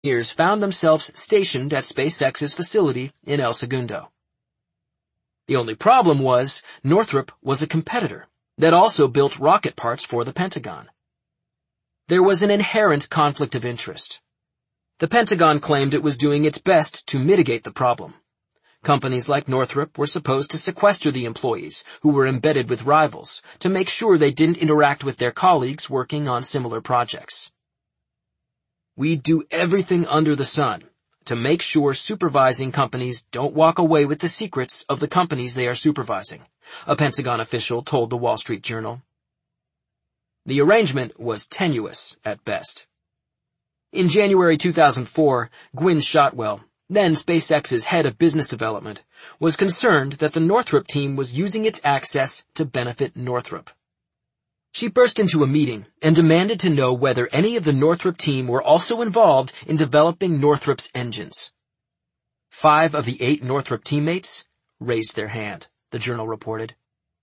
engineers found themselves stationed at SpaceX's facility in El Segundo. The only problem was Northrop was a competitor that also built rocket parts for the Pentagon. There was an inherent conflict of interest. The Pentagon claimed it was doing its best to mitigate the problem. Companies like Northrop were supposed to sequester the employees who were embedded with rivals to make sure they didn't interact with their colleagues working on similar projects. "We'd do everything under the sun to make sure supervising companies don't walk away with the secrets of the companies they are supervising," a Pentagon official told the Wall Street Journal. The arrangement was tenuous at best. In January 2004, Gwynne Shotwell, then SpaceX's head of business development, was concerned that the Northrop team was using its access to benefit Northrop. She burst into a meeting and demanded to know whether any of the Northrop team were also involved in developing Northrop's engines. 5 of the 8 Northrop teammates raised their hand, the Journal reported.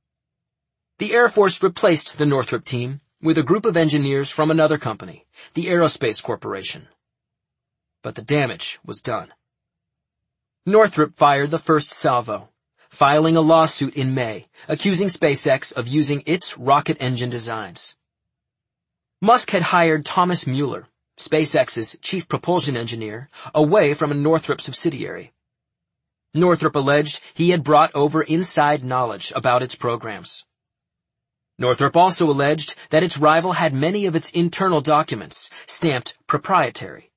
The Air Force replaced the Northrop team with a group of engineers from another company, the Aerospace Corporation. But the damage was done. Northrop fired the first salvo, filing a lawsuit in May, accusing SpaceX of using its rocket engine designs. Musk had hired Thomas Mueller, SpaceX's chief propulsion engineer, away from a Northrop subsidiary. Northrop alleged he had brought over inside knowledge about its programs. Northrop also alleged that its rival had many of its internal documents stamped proprietary.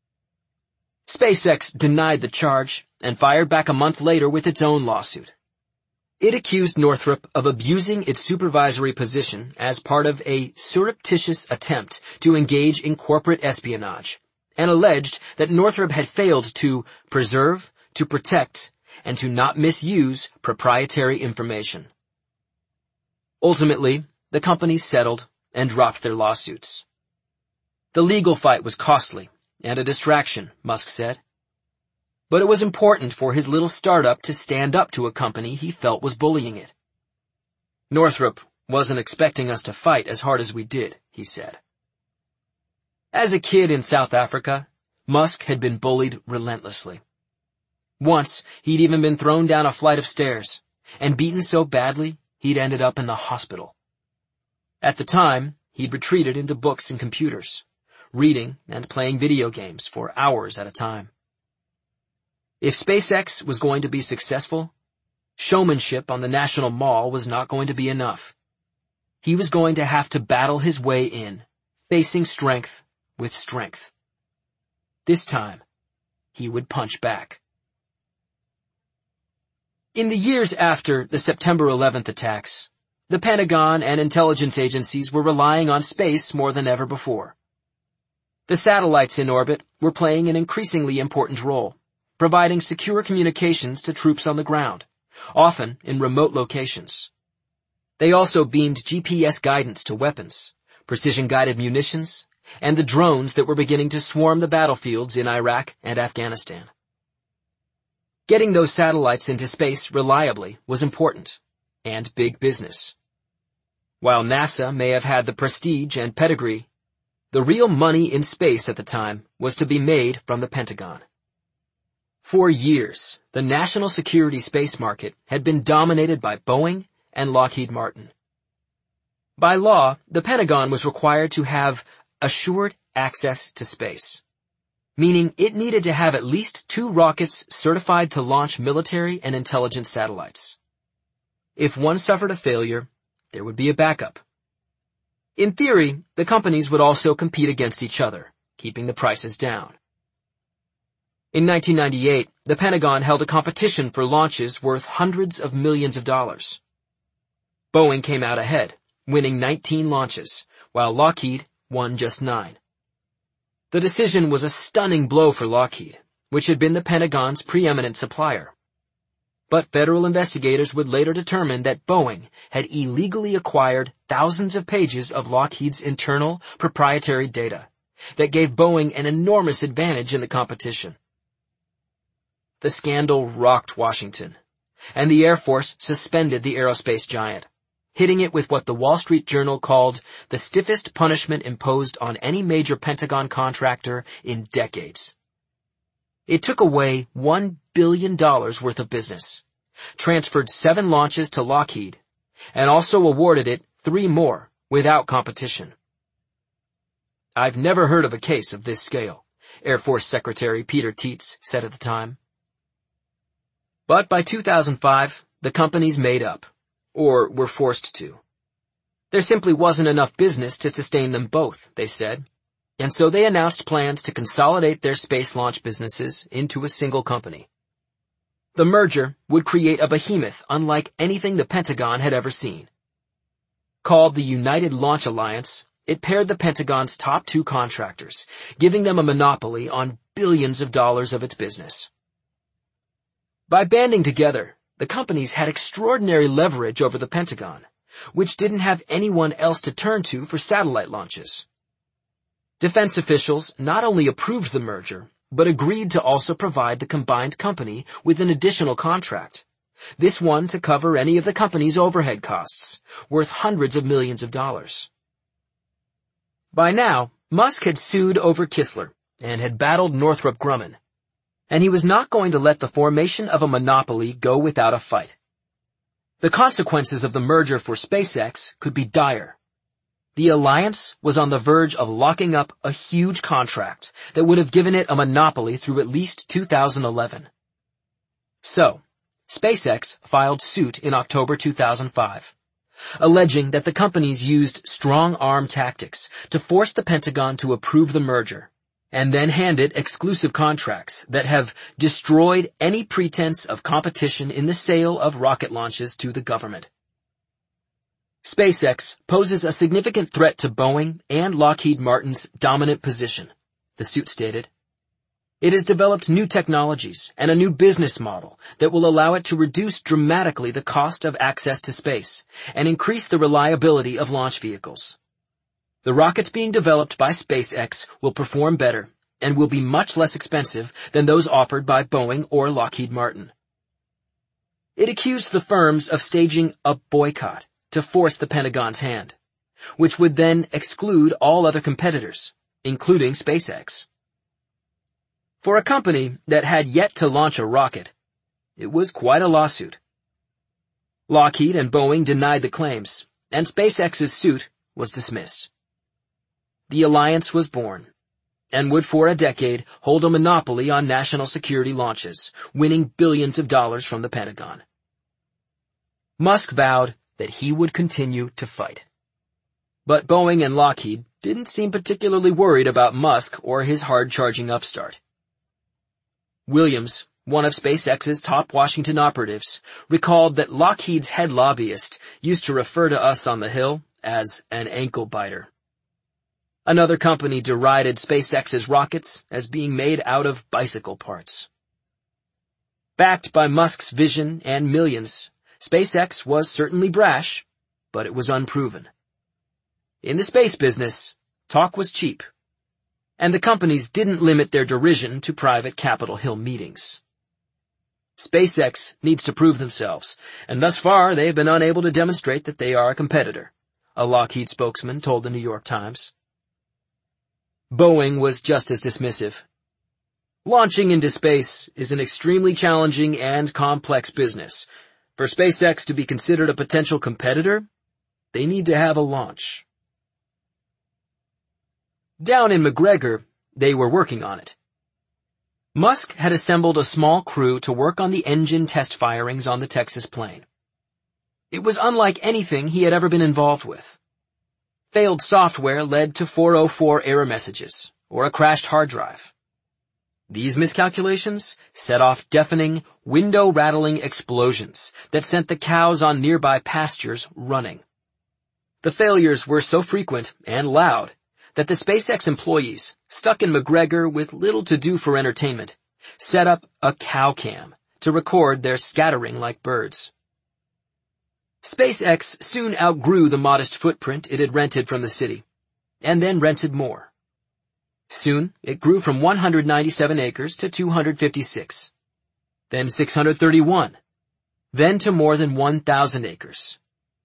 SpaceX denied the charge and fired back a month later with its own lawsuit. It accused Northrop of abusing its supervisory position as part of a surreptitious attempt to engage in corporate espionage, and alleged that Northrop had failed to preserve, to protect, and to not misuse proprietary information. Ultimately, the companies settled and dropped their lawsuits. The legal fight was costly and a distraction, Musk said. But it was important for his little startup to stand up to a company he felt was bullying it. "Northrop wasn't expecting us to fight as hard as we did," he said. As a kid in South Africa, Musk had been bullied relentlessly. Once, he'd even been thrown down a flight of stairs and beaten so badly he'd ended up in the hospital. At the time, he'd retreated into books and computers, reading and playing video games for hours at a time. If SpaceX was going to be successful, showmanship on the National Mall was not going to be enough. He was going to have to battle his way in, facing strength with strength. This time, he would punch back. In the years after the September 11th attacks, the Pentagon and intelligence agencies were relying on space more than ever before. The satellites in orbit were playing an increasingly important role, providing secure communications to troops on the ground, often in remote locations. They also beamed GPS guidance to weapons, precision-guided munitions, and the drones that were beginning to swarm the battlefields in Iraq and Afghanistan. Getting those satellites into space reliably was important, and big business. While NASA may have had the prestige and pedigree, the real money in space at the time was to be made from the Pentagon. For years, the national security space market had been dominated by Boeing and Lockheed Martin. By law, the Pentagon was required to have assured access to space, meaning it needed to have at least 2 rockets certified to launch military and intelligence satellites. If one suffered a failure, there would be a backup. In theory, the companies would also compete against each other, keeping the prices down. In 1998, the Pentagon held a competition for launches worth hundreds of millions of dollars. Boeing came out ahead, winning 19 launches, while Lockheed won just 9. The decision was a stunning blow for Lockheed, which had been the Pentagon's preeminent supplier. But federal investigators would later determine that Boeing had illegally acquired thousands of pages of Lockheed's internal proprietary data that gave Boeing an enormous advantage in the competition. The scandal rocked Washington, and the Air Force suspended the aerospace giant, hitting it with what the Wall Street Journal called the stiffest punishment imposed on any major Pentagon contractor in decades. It took away $1 billion worth of business, transferred 7 launches to Lockheed, and also awarded it 3 more without competition. "I've never heard of a case of this scale," Air Force Secretary Peter Teets said at the time. But by 2005, the companies made up, or were forced to. There simply wasn't enough business to sustain them both, they said, and so they announced plans to consolidate their space launch businesses into a single company. The merger would create a behemoth unlike anything the Pentagon had ever seen. Called the United Launch Alliance, it paired the Pentagon's top 2 contractors, giving them a monopoly on billions of dollars of its business. By banding together, the companies had extraordinary leverage over the Pentagon, which didn't have anyone else to turn to for satellite launches. Defense officials not only approved the merger, but agreed to also provide the combined company with an additional contract, this one to cover any of the company's overhead costs, worth hundreds of millions of dollars. By now, Musk had sued over Kistler and had battled Northrop Grumman, and he was not going to let the formation of a monopoly go without a fight. The consequences of the merger for SpaceX could be dire. The alliance was on the verge of locking up a huge contract that would have given it a monopoly through at least 2011. So, SpaceX filed suit in October 2005, alleging that the companies used strong-arm tactics to force the Pentagon to approve the merger, and then hand it exclusive contracts that have destroyed any pretense of competition in the sale of rocket launches to the government. SpaceX poses a significant threat to Boeing and Lockheed Martin's dominant position, the suit stated. It has developed new technologies and a new business model that will allow it to reduce dramatically the cost of access to space and increase the reliability of launch vehicles. The rockets being developed by SpaceX will perform better and will be much less expensive than those offered by Boeing or Lockheed Martin. It accused the firms of staging a boycott to force the Pentagon's hand, which would then exclude all other competitors, including SpaceX. For a company that had yet to launch a rocket, it was quite a lawsuit. Lockheed and Boeing denied the claims, and SpaceX's suit was dismissed. The alliance was born, and would for a decade hold a monopoly on national security launches, winning billions of dollars from the Pentagon. Musk vowed that he would continue to fight. But Boeing and Lockheed didn't seem particularly worried about Musk or his hard-charging upstart. Williams, one of SpaceX's top Washington operatives, recalled that Lockheed's head lobbyist used to refer to us on the Hill as an ankle biter. Another company derided SpaceX's rockets as being made out of bicycle parts. Backed by Musk's vision and millions, SpaceX was certainly brash, but it was unproven. In the space business, talk was cheap, and the companies didn't limit their derision to private Capitol Hill meetings. SpaceX needs to prove themselves, and thus far they have been unable to demonstrate that they are a competitor, a Lockheed spokesman told the New York Times. Boeing was just as dismissive. Launching into space is an extremely challenging and complex business. For SpaceX to be considered a potential competitor, they need to have a launch. Down in McGregor, they were working on it. Musk had assembled a small crew to work on the engine test firings on the Texas plane. It was unlike anything he had ever been involved with. Failed software led to 404 error messages, or a crashed hard drive. These miscalculations set off deafening, window-rattling explosions that sent the cows on nearby pastures running. The failures were so frequent and loud that the SpaceX employees, stuck in McGregor with little to do for entertainment, set up a cow cam to record their scattering like birds. SpaceX soon outgrew the modest footprint it had rented from the city, and then rented more. Soon, it grew from 197 acres to 256, then 631, then to more than 1,000 acres.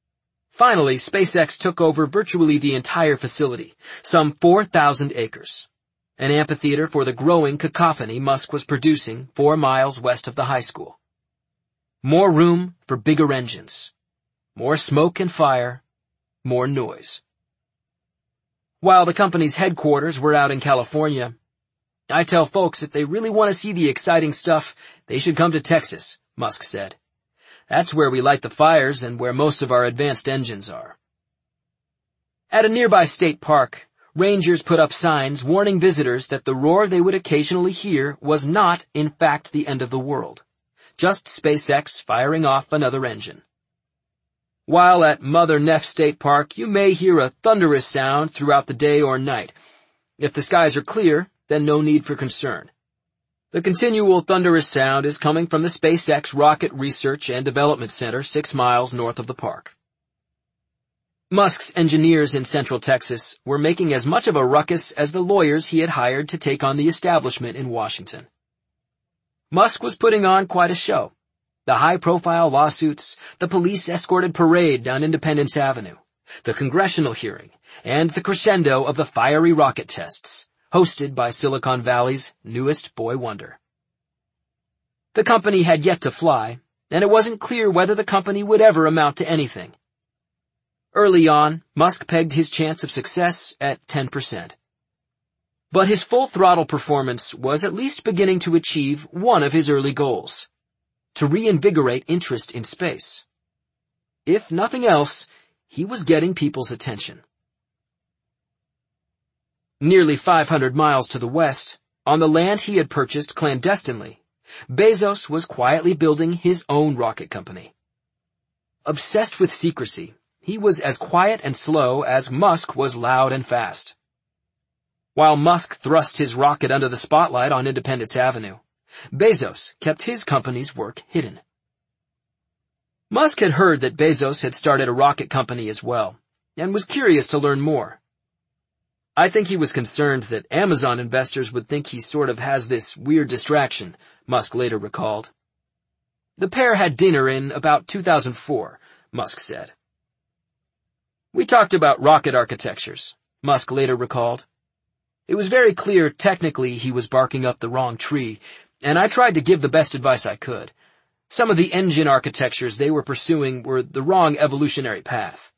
Finally, SpaceX took over virtually the entire facility, some 4,000 acres. An amphitheater for the growing cacophony Musk was producing 4 miles west of the high school. More room for bigger engines. More smoke and fire. More noise. While the company's headquarters were out in California, I tell folks if they really want to see the exciting stuff, they should come to Texas, Musk said. That's where we light the fires and where most of our advanced engines are. At a nearby state park, rangers put up signs warning visitors that the roar they would occasionally hear was not, in fact, the end of the world. Just SpaceX firing off another engine. While at Mother Neff State Park, you may hear a thunderous sound throughout the day or night. If the skies are clear, then no need for concern. The continual thunderous sound is coming from the SpaceX Rocket Research and Development Center 6 miles north of the park. Musk's engineers in Central Texas were making as much of a ruckus as the lawyers he had hired to take on the establishment in Washington. Musk was putting on quite a show. The high-profile lawsuits, the police-escorted parade down Independence Avenue, the congressional hearing, and the crescendo of the fiery rocket tests, hosted by Silicon Valley's newest boy wonder. The company had yet to fly, and it wasn't clear whether the company would ever amount to anything. Early on, Musk pegged his chance of success at 10%. But his full-throttle performance was at least beginning to achieve one of his early goals: to reinvigorate interest in space. If nothing else, he was getting people's attention. Nearly 500 miles to the west, on the land he had purchased clandestinely, Bezos was quietly building his own rocket company. Obsessed with secrecy, he was as quiet and slow as Musk was loud and fast. While Musk thrust his rocket under the spotlight on Independence Avenue, Bezos kept his company's work hidden. Musk had heard that Bezos had started a rocket company as well, and was curious to learn more. I think he was concerned that Amazon investors would think he sort of has this weird distraction, Musk later recalled. The pair had dinner in about 2004, Musk said. We talked about rocket architectures, Musk later recalled. It was very clear technically he was barking up the wrong tree, and I tried to give the best advice I could. Some of the engine architectures they were pursuing were the wrong evolutionary path.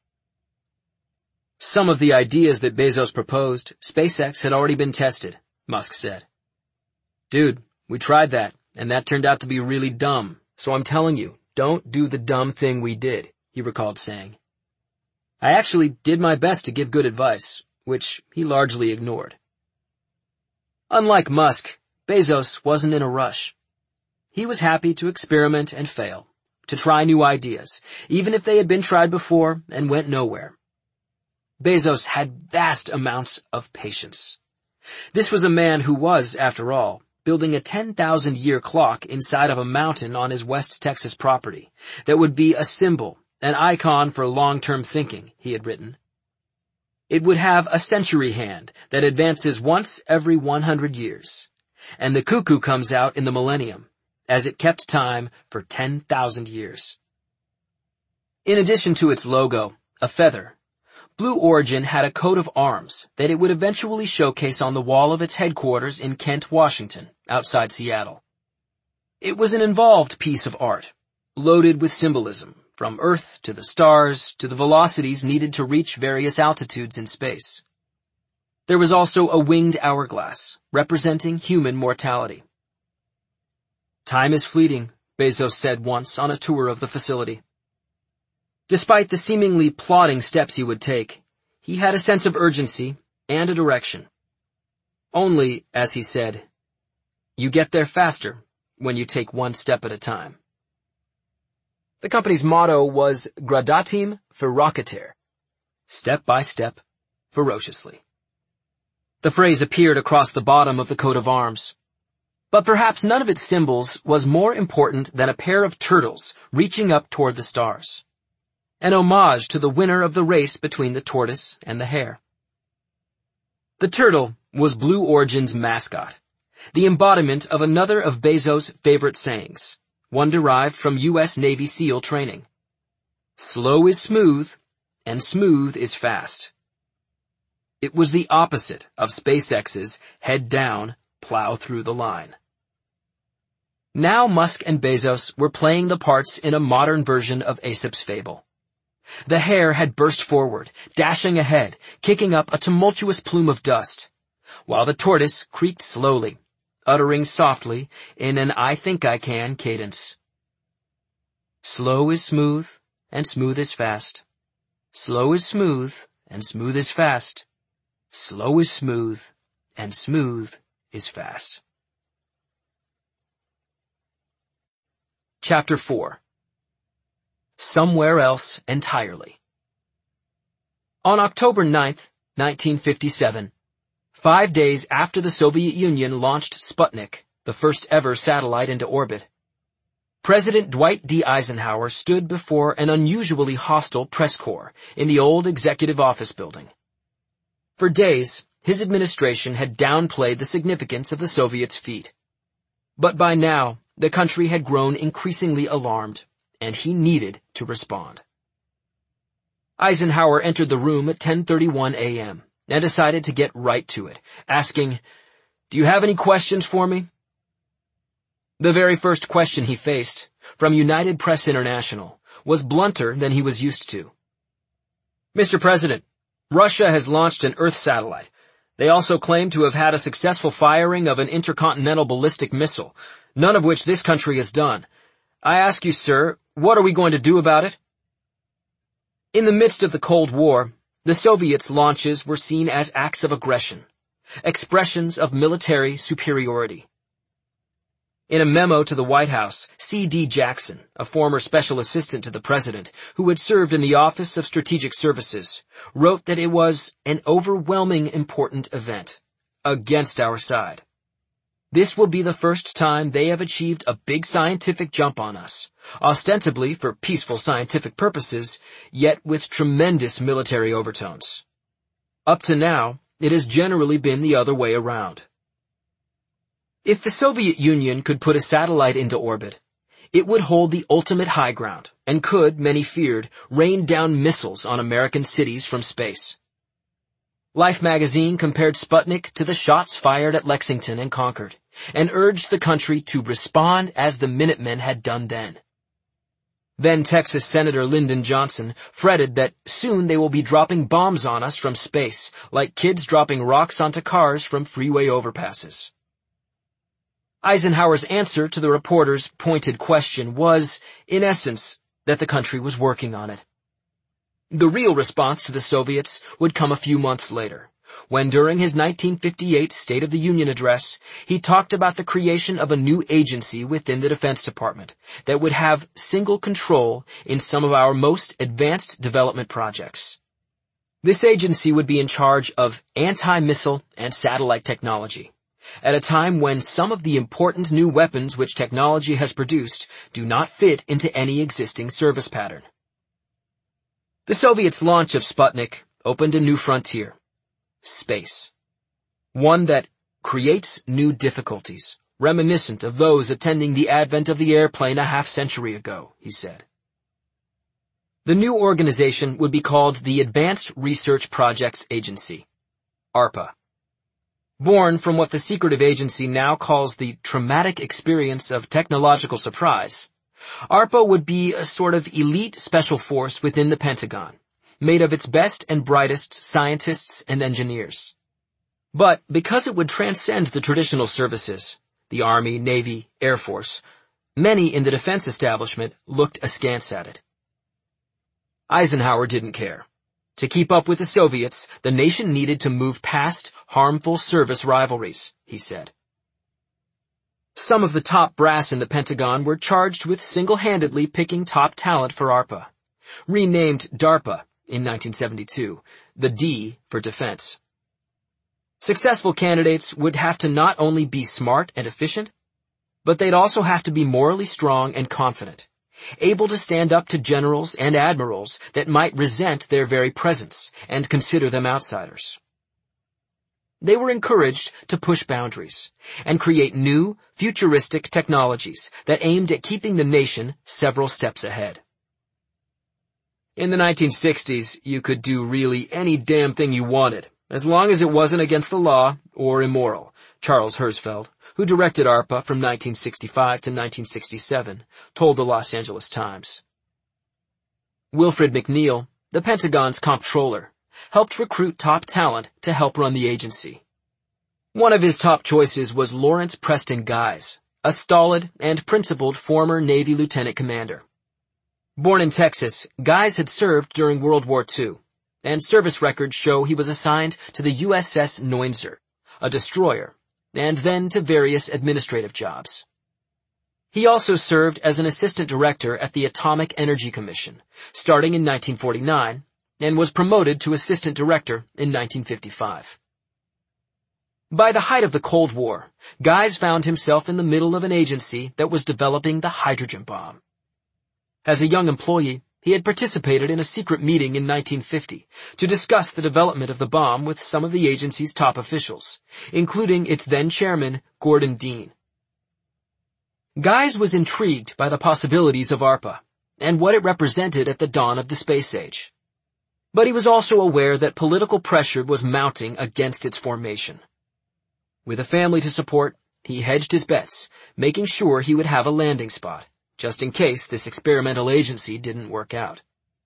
Some of the ideas that Bezos proposed, SpaceX had already been tested, Musk said. Dude, we tried that, and that turned out to be really dumb, so I'm telling you, don't do the dumb thing we did, he recalled saying. I actually did my best to give good advice, which he largely ignored. Unlike Musk, Bezos wasn't in a rush. He was happy to experiment and fail, to try new ideas, even if they had been tried before and went nowhere. Bezos had vast amounts of patience. This was a man who was, after all, building a 10,000-year clock inside of a mountain on his West Texas property that would be a symbol, an icon for long-term thinking, he had written. It would have a century hand that advances once every 100 years, and the cuckoo comes out in the millennium, as it kept time for 10,000 years. In addition to its logo, a feather, Blue Origin had a coat of arms that it would eventually showcase on the wall of its headquarters in Kent, Washington, outside Seattle. It was an involved piece of art, loaded with symbolism, from Earth to the stars to the velocities needed to reach various altitudes in space. There was also a winged hourglass, representing human mortality. Time is fleeting, Bezos said once on a tour of the facility. Despite the seemingly plodding steps he would take, he had a sense of urgency and a direction. Only, as he said, you get there faster when you take one step at a time. The company's motto was Gradatim Ferociter, step by step, ferociously. The phrase appeared across the bottom of the coat of arms. But perhaps none of its symbols was more important than a pair of turtles reaching up toward the stars. An homage to the winner of the race between the tortoise and the hare. The turtle was Blue Origin's mascot, the embodiment of another of Bezos' favorite sayings, one derived from U.S. Navy SEAL training. Slow is smooth, and smooth is fast. It was the opposite of SpaceX's head down, plow through the line. Now Musk and Bezos were playing the parts in a modern version of Aesop's fable. The hare had burst forward, dashing ahead, kicking up a tumultuous plume of dust, while the tortoise creaked slowly, uttering softly in an I think I can cadence. Slow is smooth, and smooth is fast. Slow is smooth, and smooth is fast. Slow is smooth, and smooth is fast. Chapter 4. Somewhere Else Entirely. On October 9th, 1957, 5 days after the Soviet Union launched Sputnik, the first ever satellite into orbit, President Dwight D. Eisenhower stood before an unusually hostile press corps in the old Executive Office Building. For days, his administration had downplayed the significance of the Soviets' feat. But by now, the country had grown increasingly alarmed, and he needed to respond. Eisenhower entered the room at 10:31 a.m. and decided to get right to it, asking, "Do you have any questions for me?" The very first question he faced, from United Press International, was blunter than he was used to. "Mr. President, Russia has launched an Earth satellite. They also claim to have had a successful firing of an intercontinental ballistic missile, none of which this country has done. I ask you, sir, what are we going to do about it?" In the midst of the Cold War, the Soviets' launches were seen as acts of aggression, expressions of military superiority. In a memo to the White House, C.D. Jackson, a former special assistant to the president who had served in the Office of Strategic Services, wrote that it was an overwhelming important event against our side. This will be the first time they have achieved a big scientific jump on us, ostensibly for peaceful scientific purposes, yet with tremendous military overtones. Up to now, it has generally been the other way around. If the Soviet Union could put a satellite into orbit, it would hold the ultimate high ground and could, many feared, rain down missiles on American cities from space. Life magazine compared Sputnik to the shots fired at Lexington and Concord, and urged the country to respond as the Minutemen had done then. Then Texas Senator Lyndon Johnson fretted that soon they will be dropping bombs on us from space, like kids dropping rocks onto cars from freeway overpasses. Eisenhower's answer to the reporter's pointed question was, in essence, that the country was working on it. The real response to the Soviets would come a few months later, when during his 1958 State of the Union address, he talked about the creation of a new agency within the Defense Department that would have single control in some of our most advanced development projects. This agency would be in charge of anti-missile and satellite technology, at a time when some of the important new weapons which technology has produced do not fit into any existing service pattern. The Soviets' launch of Sputnik opened a new frontier, space. One that creates new difficulties, reminiscent of those attending the advent of the airplane a half-century ago, he said. The new organization would be called the Advanced Research Projects Agency, ARPA. Born from what the secretive agency now calls the traumatic experience of technological surprise, ARPA would be a sort of elite special force within the Pentagon, made of its best and brightest scientists and engineers. But because it would transcend the traditional services, the Army, Navy, Air Force, many in the defense establishment looked askance at it. Eisenhower didn't care. To keep up with the Soviets, the nation needed to move past harmful service rivalries, he said. Some of the top brass in the Pentagon were charged with single-handedly picking top talent for ARPA, renamed DARPA in 1972, the D for defense. Successful candidates would have to not only be smart and efficient, but they'd also have to be morally strong and confident, able to stand up to generals and admirals that might resent their very presence and consider them outsiders. They were encouraged to push boundaries and create new, futuristic technologies that aimed at keeping the nation several steps ahead. In the 1960s, you could do really any damn thing you wanted, as long as it wasn't against the law or immoral, Charles Herzfeld, who directed ARPA from 1965 to 1967, told the Los Angeles Times. Wilfred McNeil, the Pentagon's comptroller, helped recruit top talent to help run the agency. One of his top choices was Lawrence Preston Guise, a stolid and principled former Navy lieutenant commander. Born in Texas, Guise had served during World War II, and service records show he was assigned to the USS Neunzer, a destroyer, and then to various administrative jobs. He also served as an assistant director at the Atomic Energy Commission, starting in 1949, and was promoted to assistant director in 1955. By the height of the Cold War, Guise found himself in the middle of an agency that was developing the hydrogen bomb. As a young employee, he had participated in a secret meeting in 1950 to discuss the development of the bomb with some of the agency's top officials, including its then chairman, Gordon Dean. Guise was intrigued by the possibilities of ARPA and what it represented at the dawn of the space age. But he was also aware that political pressure was mounting against its formation. With a family to support, he hedged his bets, making sure he would have a landing spot, just in case this experimental agency didn't work out.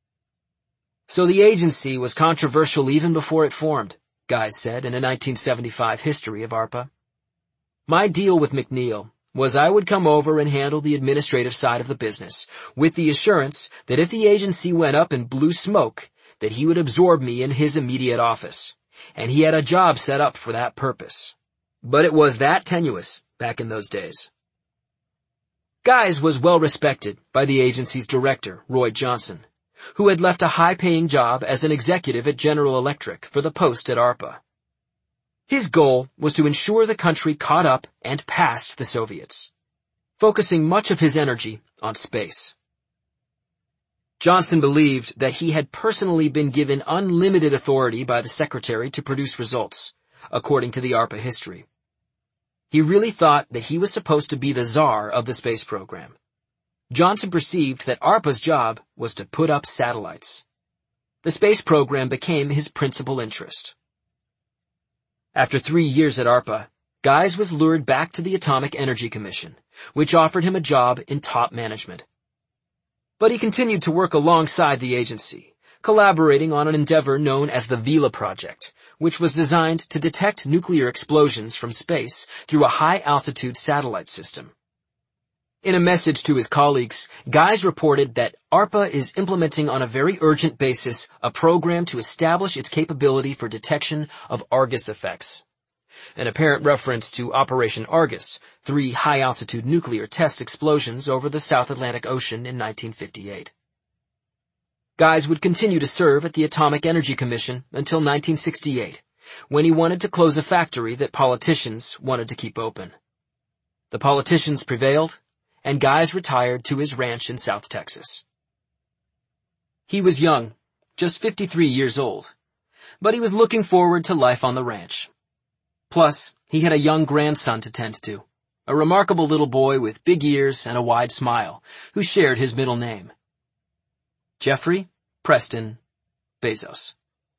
So the agency was controversial even before it formed, Guise said in a 1975 history of ARPA. My deal with McNeil was I would come over and handle the administrative side of the business, with the assurance that if the agency went up and blew smoke, that he would absorb me in his immediate office, and he had a job set up for that purpose. But it was that tenuous back in those days. Guise was well respected by the agency's director, Roy Johnson, who had left a high-paying job as an executive at General Electric for the post at ARPA. His goal was to ensure the country caught up and passed the Soviets, focusing much of his energy on space. Johnson believed that he had personally been given unlimited authority by the secretary to produce results, according to the ARPA history. He really thought that he was supposed to be the czar of the space program. Johnson perceived that ARPA's job was to put up satellites. The space program became his principal interest. After 3 years at ARPA, Guise was lured back to the Atomic Energy Commission, which offered him a job in top management. But he continued to work alongside the agency, collaborating on an endeavor known as the Vela Project, which was designed to detect nuclear explosions from space through a high-altitude satellite system. In a message to his colleagues, Guise reported that ARPA is implementing on a very urgent basis a program to establish its capability for detection of Argus effects, an apparent reference to Operation Argus, 3 high-altitude nuclear test explosions over the South Atlantic Ocean in 1958. Guise would continue to serve at the Atomic Energy Commission until 1968, when he wanted to close a factory that politicians wanted to keep open. The politicians prevailed, and Guise retired to his ranch in South Texas. He was young, just 53 years old, but he was looking forward to life on the ranch. Plus, he had a young grandson to tend to, a remarkable little boy with big ears and a wide smile, who shared his middle name. Jeffrey Preston Bezos.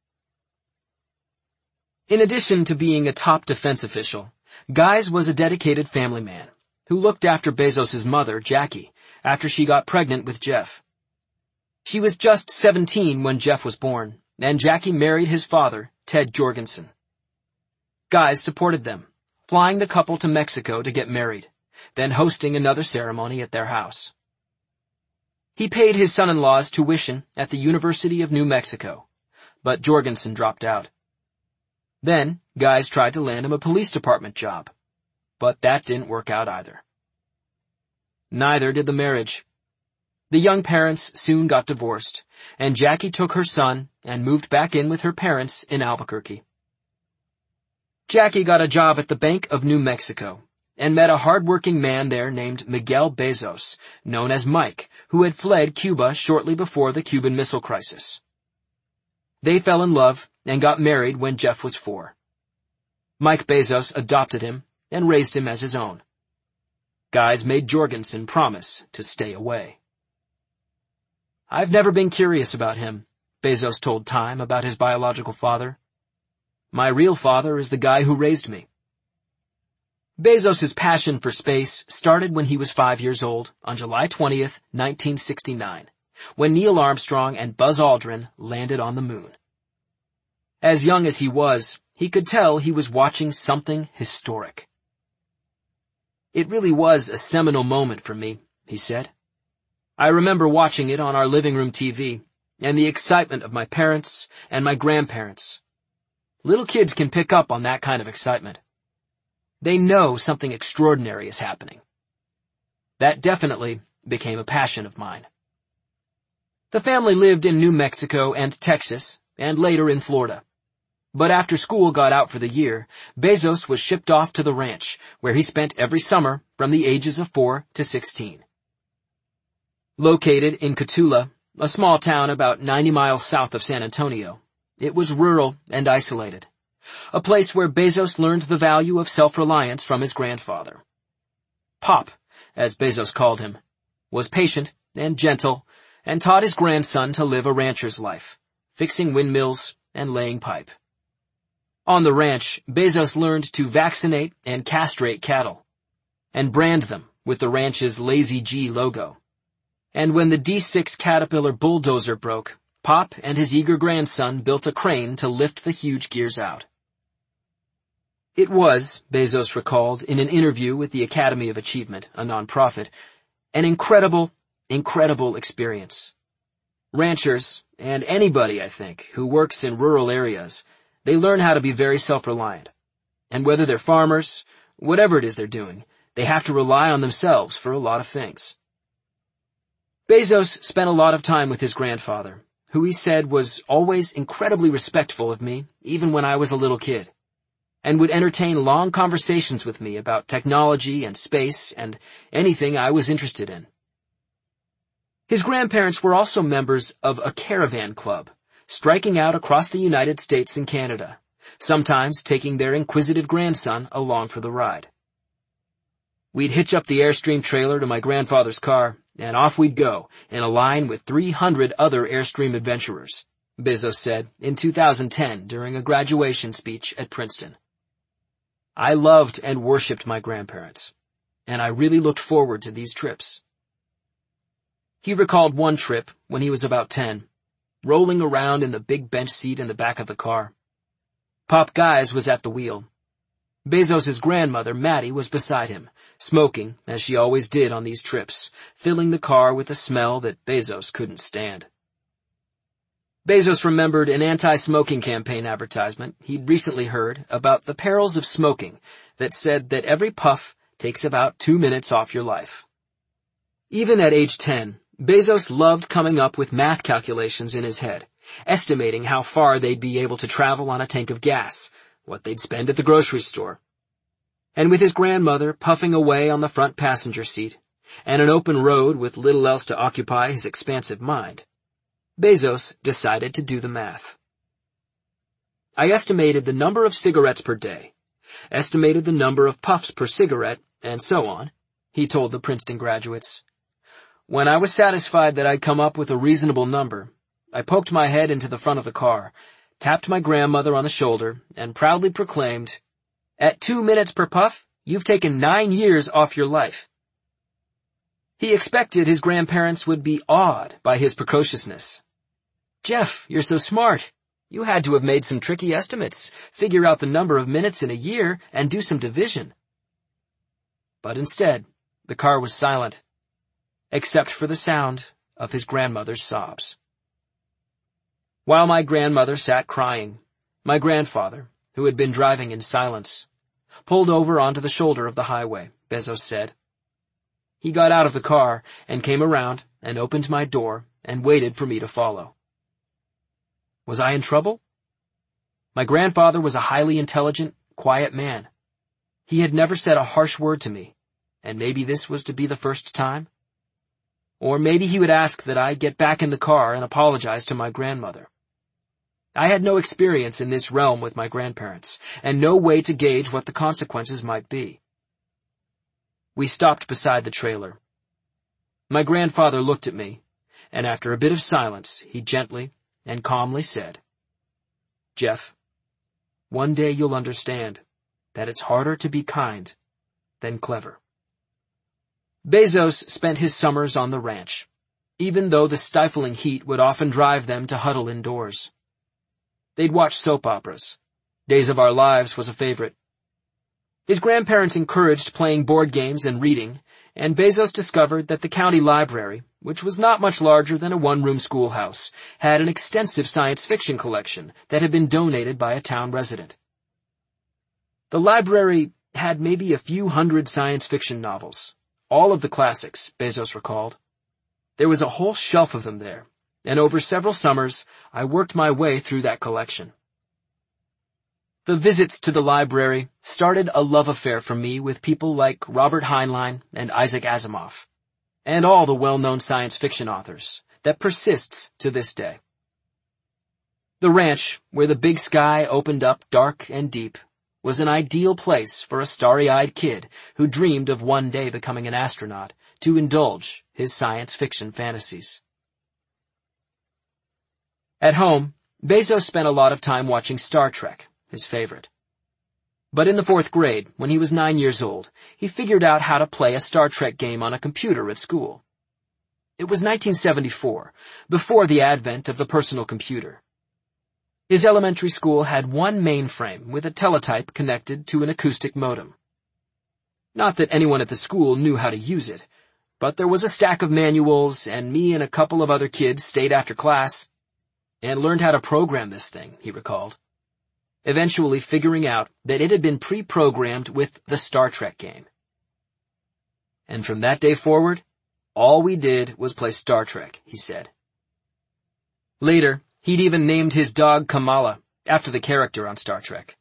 In addition to being a top defense official, Guise was a dedicated family man who looked after Bezos' mother, Jackie, after she got pregnant with Jeff. She was just 17 when Jeff was born, and Jackie married his father, Ted Jorgensen. Guise supported them, flying the couple to Mexico to get married, then hosting another ceremony at their house. He paid his son-in-law's tuition at the University of New Mexico, but Jorgensen dropped out. Then, Guise tried to land him a police department job, but that didn't work out either. Neither did the marriage. The young parents soon got divorced, and Jackie took her son and moved back in with her parents in Albuquerque. Jackie got a job at the Bank of New Mexico and met a hard-working man there named Miguel Bezos, known as Mike, who had fled Cuba shortly before the Cuban Missile Crisis. They fell in love and got married when Jeff was 4. Mike Bezos adopted him and raised him as his own. Guise made Jorgensen promise to stay away. "I've never been curious about him," Bezos told Time about his biological father. "My real father is the guy who raised me." Bezos's passion for space started when he was 5 years old on July 20th, 1969, when Neil Armstrong and Buzz Aldrin landed on the moon. As young as he was, he could tell he was watching something historic. "It really was a seminal moment for me," he said. "I remember watching it on our living room TV, and the excitement of my parents and my grandparents. Little kids can pick up on that kind of excitement. They know something extraordinary is happening. That definitely became a passion of mine." The family lived in New Mexico and Texas, and later in Florida. But after school got out for the year, Bezos was shipped off to the ranch, where he spent every summer from the ages of 4 to 16. Located in Cotulla, a small town about 90 miles south of San Antonio, it was rural and isolated. A place where Bezos learned the value of self-reliance from his grandfather. Pop, as Bezos called him, was patient and gentle and taught his grandson to live a rancher's life, fixing windmills and laying pipe. On the ranch, Bezos learned to vaccinate and castrate cattle, and brand them with the ranch's Lazy G logo. And when the D6 Caterpillar bulldozer broke, Pop and his eager grandson built a crane to lift the huge gears out. It was, Bezos recalled in an interview with the Academy of Achievement, a nonprofit, an incredible experience. Ranchers, and anybody, I think, who works in rural areas, they learn how to be very self-reliant. And whether they're farmers, whatever it is they're doing, they have to rely on themselves for a lot of things. Bezos spent a lot of time with his grandfather, who he said was always incredibly respectful of me, even when I was a little kid, and would entertain long conversations with me about technology and space and anything I was interested in. His grandparents were also members of a caravan club, striking out across the United States and Canada, sometimes taking their inquisitive grandson along for the ride. We'd hitch up the Airstream trailer to my grandfather's car, and off we'd go, in a line with 300 other Airstream adventurers, Bezos said in 2010 during a graduation speech at Princeton. "I loved and worshipped my grandparents, and I really looked forward to these trips." He recalled one trip when he was about 10, rolling around in the big bench seat in the back of the car. Pop Guys was at the wheel. Bezos' grandmother, Mattie, was beside him, smoking, as she always did on these trips, filling the car with a smell that Bezos couldn't stand. Bezos remembered an anti-smoking campaign advertisement he'd recently heard about the perils of smoking that said that every puff takes about 2 minutes off your life. Even at age 10, Bezos loved coming up with math calculations in his head, estimating how far they'd be able to travel on a tank of gas, what they'd spend at the grocery store. And with his grandmother puffing away on the front passenger seat, and an open road with little else to occupy his expansive mind, Bezos decided to do the math. "I estimated the number of cigarettes per day, estimated the number of puffs per cigarette, and so on," he told the Princeton graduates. "When I was satisfied that I'd come up with a reasonable number, I poked my head into the front of the car, tapped my grandmother on the shoulder, and proudly proclaimed, 'At 2 minutes per puff, you've taken 9 years off your life.'" He expected his grandparents would be awed by his precociousness. "Jeff, you're so smart. You had to have made some tricky estimates, figure out the number of minutes in a year, and do some division." But instead, the car was silent, except for the sound of his grandmother's sobs. While my grandmother sat crying, my grandfather, who had been driving in silence, pulled over onto the shoulder of the highway, Bezos said. He got out of the car and came around and opened my door and waited for me to follow. Was I in trouble? My grandfather was a highly intelligent, quiet man. He had never said a harsh word to me, and maybe this was to be the first time. Or maybe he would ask that I get back in the car and apologize to my grandmother. I had no experience in this realm with my grandparents, and no way to gauge what the consequences might be. We stopped beside the trailer. My grandfather looked at me, and after a bit of silence, he gently and calmly said, "Jeff, one day you'll understand that it's harder to be kind than clever." Bezos spent his summers on the ranch, even though the stifling heat would often drive them to huddle indoors. They'd watch soap operas. Days of Our Lives was a favorite. His grandparents encouraged playing board games and reading, and Bezos discovered that the county library, which was not much larger than a one-room schoolhouse, had an extensive science fiction collection that had been donated by a town resident. The library had maybe a few hundred science fiction novels, all of the classics, Bezos recalled. There was a whole shelf of them there, and over several summers, I worked my way through that collection. The visits to the library started a love affair for me with people like Robert Heinlein and Isaac Asimov, and all the well-known science fiction authors, that persists to this day. The ranch, where the big sky opened up dark and deep, was an ideal place for a starry-eyed kid who dreamed of one day becoming an astronaut to indulge his science fiction fantasies. At home, Bezos spent a lot of time watching Star Trek, his favorite. But in the 4th grade, when he was 9 years old, he figured out how to play a Star Trek game on a computer at school. It was 1974, before the advent of the personal computer. His elementary school had one mainframe with a teletype connected to an acoustic modem. Not that anyone at the school knew how to use it, but there was a stack of manuals, and me and a couple of other kids stayed after class and learned how to program this thing, he recalled, eventually figuring out that it had been pre-programmed with the Star Trek game. And from that day forward, all we did was play Star Trek, he said. Later, he'd even named his dog Kamala, after the character on Star Trek.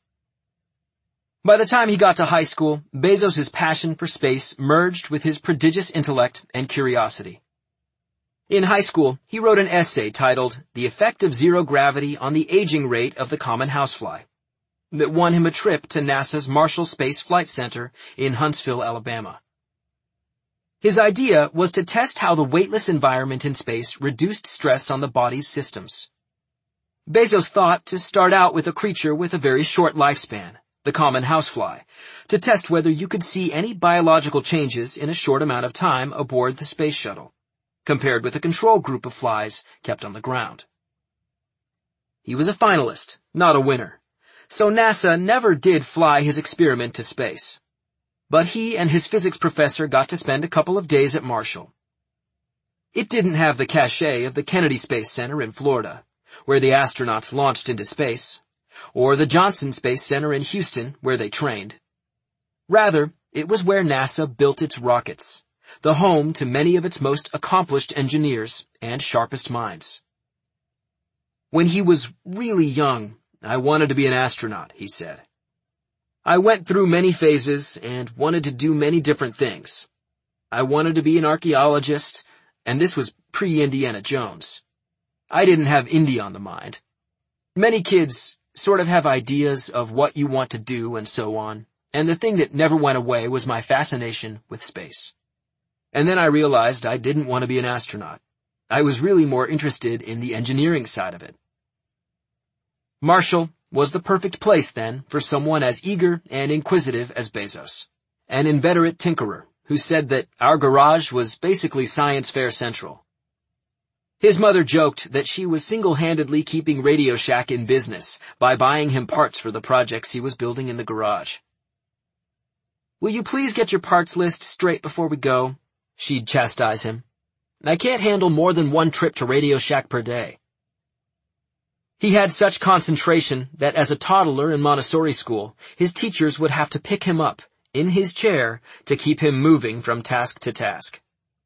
By the time he got to high school, Bezos' passion for space merged with his prodigious intellect and curiosity. In high school, he wrote an essay titled "The Effect of Zero Gravity on the Aging Rate of the Common Housefly" that won him a trip to NASA's Marshall Space Flight Center in Huntsville, Alabama. His idea was to test how the weightless environment in space reduced stress on the body's systems. Bezos thought to start out with a creature with a very short lifespan, the common housefly, to test whether you could see any biological changes in a short amount of time aboard the space shuttle, compared with a control group of flies kept on the ground. He was a finalist, not a winner, so NASA never did fly his experiment to space. But he and his physics professor got to spend a couple of days at Marshall. It didn't have the cachet of the Kennedy Space Center in Florida, where the astronauts launched into space, or the Johnson Space Center in Houston, where they trained. Rather, it was where NASA built its rockets, the home to many of its most accomplished engineers and sharpest minds. When he was really young, I wanted to be an astronaut, he said. I went through many phases and wanted to do many different things. I wanted to be an archaeologist, and this was pre-Indiana Jones. I didn't have Indy on the mind. Many kids sort of have ideas of what you want to do and so on, and the thing that never went away was my fascination with space. And then I realized I didn't want to be an astronaut. I was really more interested in the engineering side of it. Marshall was the perfect place then for someone as eager and inquisitive as Bezos, an inveterate tinkerer who said that our garage was basically Science Fair Central. His mother joked that she was single-handedly keeping Radio Shack in business by buying him parts for the projects he was building in the garage. "Will you please get your parts list straight before we go?" she'd chastise him. "I can't handle more than one trip to Radio Shack per day." He had such concentration that as a toddler in Montessori school, his teachers would have to pick him up, in his chair, to keep him moving from task to task.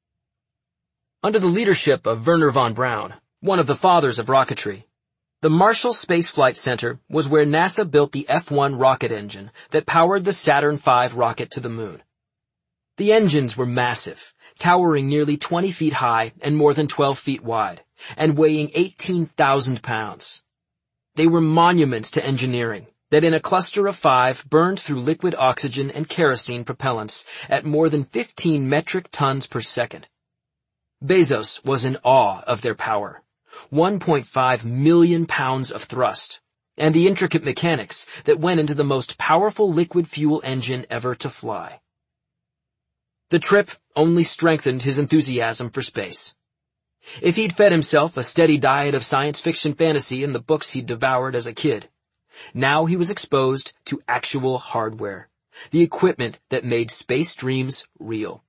Under the leadership of Wernher von Braun, one of the fathers of rocketry, the Marshall Space Flight Center was where NASA built the F-1 rocket engine that powered the Saturn V rocket to the moon. The engines were massive, towering nearly 20 feet high and more than 12 feet wide, and weighing 18,000 pounds. They were monuments to engineering that in a cluster of 5 burned through liquid oxygen and kerosene propellants at more than 15 metric tons per second. Bezos was in awe of their power. 1.5 million pounds of thrust, and the intricate mechanics that went into the most powerful liquid fuel engine ever to fly. The trip only strengthened his enthusiasm for space. If he'd fed himself a steady diet of science fiction fantasy in the books he'd devoured as a kid, now he was exposed to actual hardware, the equipment that made space dreams real.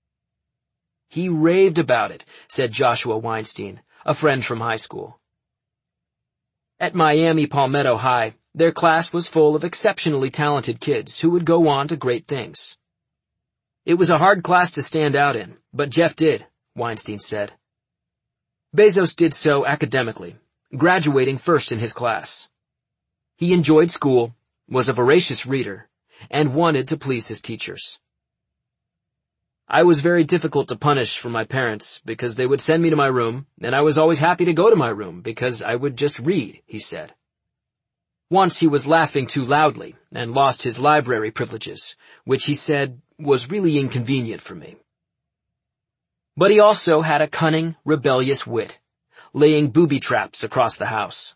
He raved about it, said Joshua Weinstein, a friend from high school. At Miami Palmetto High, their class was full of exceptionally talented kids who would go on to great things. It was a hard class to stand out in, but Jeff did, Weinstein said. Bezos did so academically, graduating first in his class. He enjoyed school, was a voracious reader, and wanted to please his teachers. I was very difficult to punish for my parents because they would send me to my room, and I was always happy to go to my room because I would just read, he said. Once he was laughing too loudly and lost his library privileges, which he said was really inconvenient for me. But he also had a cunning, rebellious wit, laying booby traps across the house.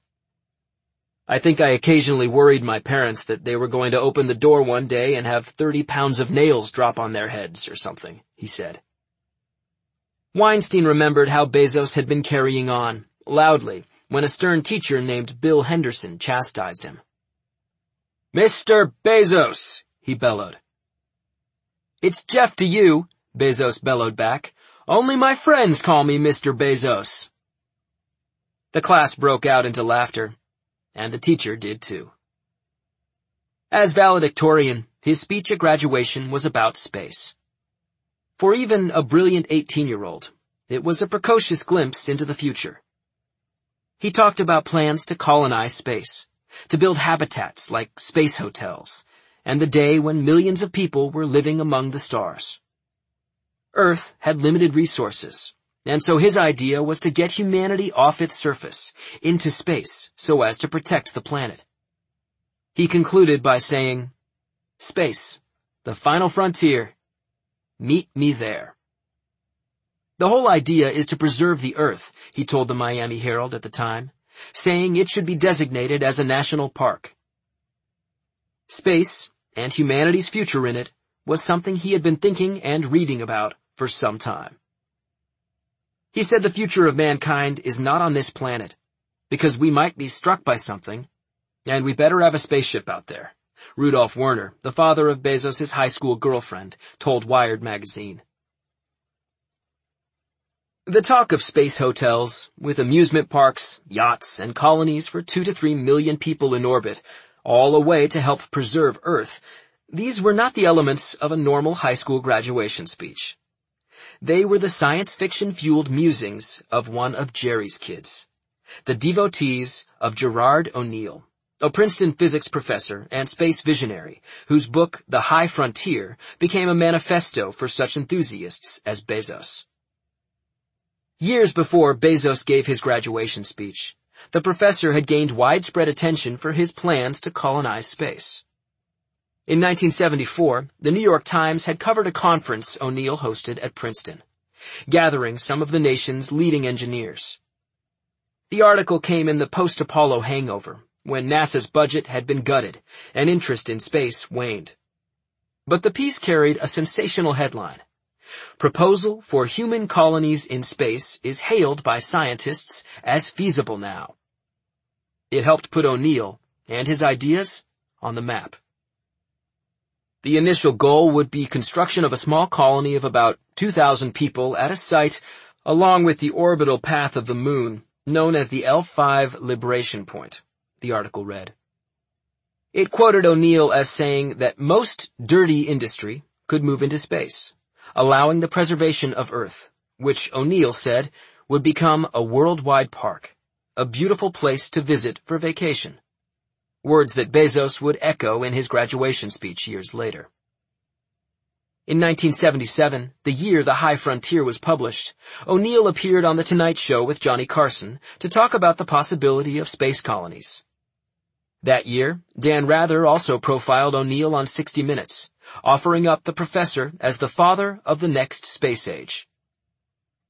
I think I occasionally worried my parents that they were going to open the door one day and have 30 pounds of nails drop on their heads or something, he said. Weinstein remembered how Bezos had been carrying on, loudly, when a stern teacher named Bill Henderson chastised him. "Mr. Bezos," he bellowed. "It's Jeff to you," Bezos bellowed back. "Only my friends call me Mr. Bezos." The class broke out into laughter, and the teacher did too. As valedictorian, his speech at graduation was about space. For even a brilliant 18-year-old, it was a precocious glimpse into the future. He talked about plans to colonize space, to build habitats like space hotels, and the day when millions of people were living among the stars. Earth had limited resources, and so his idea was to get humanity off its surface, into space, so as to protect the planet. He concluded by saying, "Space, the final frontier. Meet me there." The whole idea is to preserve the Earth, he told the Miami Herald at the time, saying it should be designated as a national park. Space, and humanity's future in it, was something he had been thinking and reading about for some time. He said the future of mankind is not on this planet, because we might be struck by something, and we better have a spaceship out there, Rudolph Werner, the father of Bezos' high school girlfriend, told Wired magazine. The talk of space hotels, with amusement parks, yachts, and colonies for 2 to 3 million people in orbit, all a way to help preserve Earth, these were not the elements of a normal high school graduation speech. They were the science fiction-fueled musings of one of Jerry's kids, the devotees of Gerard O'Neill, a Princeton physics professor and space visionary, whose book, The High Frontier, became a manifesto for such enthusiasts as Bezos. Years before Bezos gave his graduation speech, the professor had gained widespread attention for his plans to colonize space. In 1974, the New York Times had covered a conference O'Neill hosted at Princeton, gathering some of the nation's leading engineers. The article came in the post-Apollo hangover, when NASA's budget had been gutted and interest in space waned. But the piece carried a sensational headline: "Proposal for human colonies in space is hailed by scientists as feasible now." It helped put O'Neill and his ideas on the map. The initial goal would be construction of a small colony of about 2,000 people at a site along with the orbital path of the moon, known as the L5 Liberation Point, the article read. It quoted O'Neill as saying that most dirty industry could move into space, allowing the preservation of Earth, which O'Neill said would become a worldwide park, a beautiful place to visit for vacation. Words that Bezos would echo in his graduation speech years later. In 1977, the year The High Frontier was published, O'Neill appeared on The Tonight Show with Johnny Carson to talk about the possibility of space colonies. That year, Dan Rather also profiled O'Neill on 60 Minutes, offering up the professor as the father of the next space age.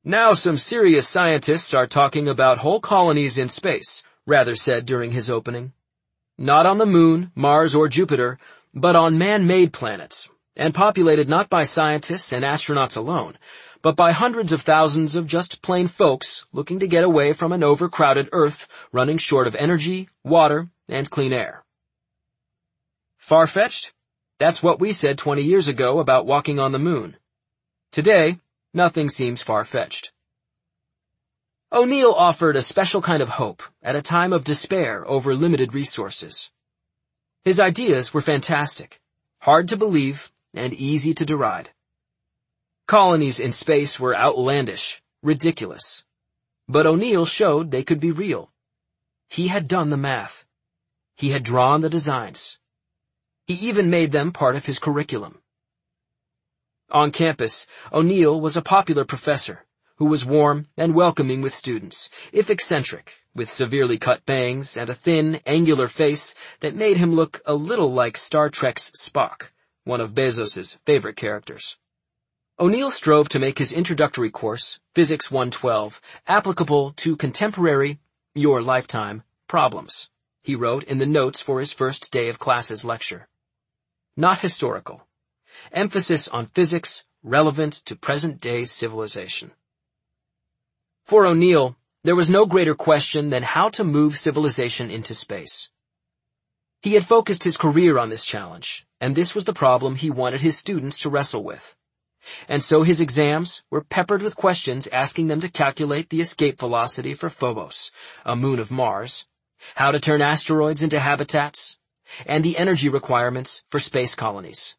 "Now some serious scientists are talking about whole colonies in space," Rather said during his opening. "Not on the Moon, Mars, or Jupiter, but on man-made planets, and populated not by scientists and astronauts alone, but by hundreds of thousands of just plain folks looking to get away from an overcrowded Earth running short of energy, water, and clean air." Far-fetched? That's what we said 20 years ago about walking on the Moon. Today, nothing seems far-fetched. O'Neill offered a special kind of hope at a time of despair over limited resources. His ideas were fantastic, hard to believe, and easy to deride. Colonies in space were outlandish, ridiculous. But O'Neill showed they could be real. He had done the math. He had drawn the designs. He even made them part of his curriculum. On campus, O'Neill was a popular professor who was warm and welcoming with students, if eccentric, with severely cut bangs and a thin, angular face that made him look a little like Star Trek's Spock, one of Bezos's favorite characters. O'Neill strove to make his introductory course, Physics 112, applicable to contemporary, your lifetime, problems, he wrote in the notes for his first day of classes lecture. Not historical. Emphasis on physics relevant to present-day civilization. For O'Neill, there was no greater question than how to move civilization into space. He had focused his career on this challenge, and this was the problem he wanted his students to wrestle with. And so his exams were peppered with questions asking them to calculate the escape velocity for Phobos, a moon of Mars, how to turn asteroids into habitats, and the energy requirements for space colonies.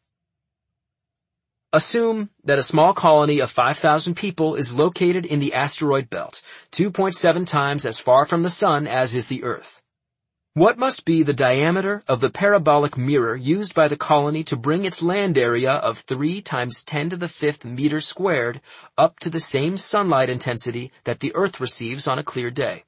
Assume that a small colony of 5,000 people is located in the asteroid belt, 2.7 times as far from the Sun as is the Earth. What must be the diameter of the parabolic mirror used by the colony to bring its land area of 3 times 10 to the 5th meters squared up to the same sunlight intensity that the Earth receives on a clear day?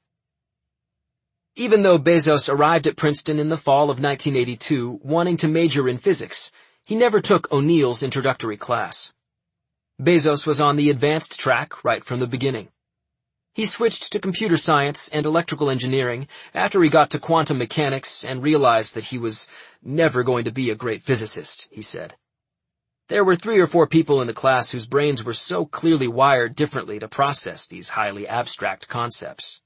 Even though Bezos arrived at Princeton in the fall of 1982 wanting to major in physics, he never took O'Neill's introductory class. Bezos was on the advanced track right from the beginning. He switched to computer science and electrical engineering after he got to quantum mechanics and realized that he was never going to be a great physicist, he said. There were 3 or 4 people in the class whose brains were so clearly wired differently to process these highly abstract concepts.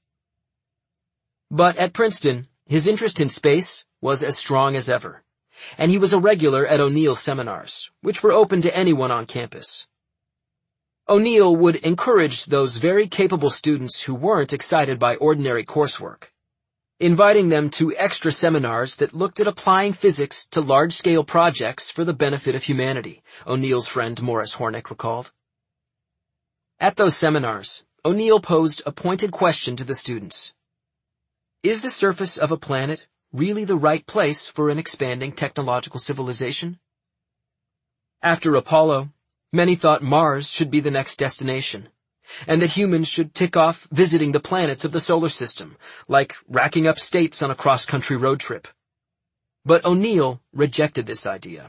But at Princeton, his interest in space was as strong as ever, and he was a regular at O'Neill's seminars, which were open to anyone on campus. O'Neill would encourage those very capable students who weren't excited by ordinary coursework, inviting them to extra seminars that looked at applying physics to large-scale projects for the benefit of humanity, O'Neill's friend Morris Hornick recalled. At those seminars, O'Neill posed a pointed question to the students. Is the surface of a planet really the right place for an expanding technological civilization? After Apollo, many thought Mars should be the next destination, and that humans should tick off visiting the planets of the solar system, like racking up states on a cross-country road trip. But O'Neill rejected this idea.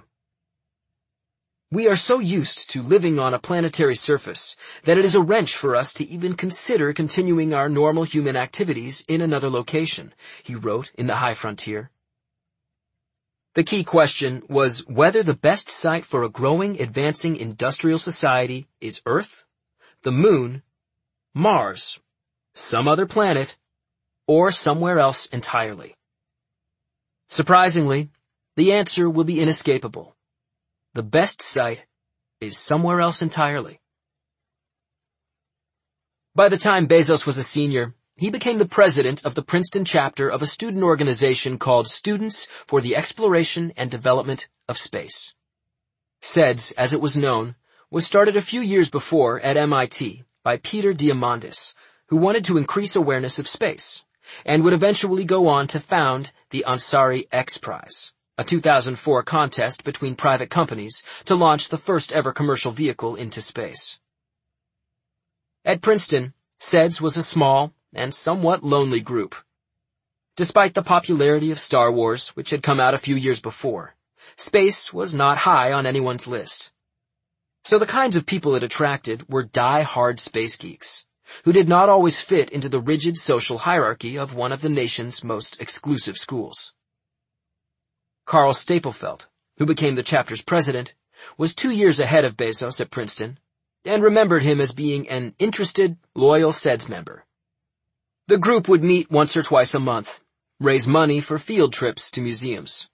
We are so used to living on a planetary surface that it is a wrench for us to even consider continuing our normal human activities in another location, he wrote in The High Frontier. The key question was whether the best site for a growing, advancing industrial society is Earth, the Moon, Mars, some other planet, or somewhere else entirely. Surprisingly, the answer will be inescapable. The best site is somewhere else entirely. By the time Bezos was a senior, he became the president of the Princeton chapter of a student organization called Students for the Exploration and Development of Space. SEDS, as it was known, was started a few years before at MIT by Peter Diamandis, who wanted to increase awareness of space, and would eventually go on to found the Ansari X Prize, a 2004 contest between private companies to launch the first ever commercial vehicle into space. At Princeton, SEDS was a small and somewhat lonely group. Despite the popularity of Star Wars, which had come out a few years before, space was not high on anyone's list. So the kinds of people it attracted were die-hard space geeks, who did not always fit into the rigid social hierarchy of one of the nation's most exclusive schools. Carl Stapelfelt, who became the chapter's president, was 2 years ahead of Bezos at Princeton, and remembered him as being an interested, loyal SEDS member. The group would meet once or twice a month, raise money for field trips to museums.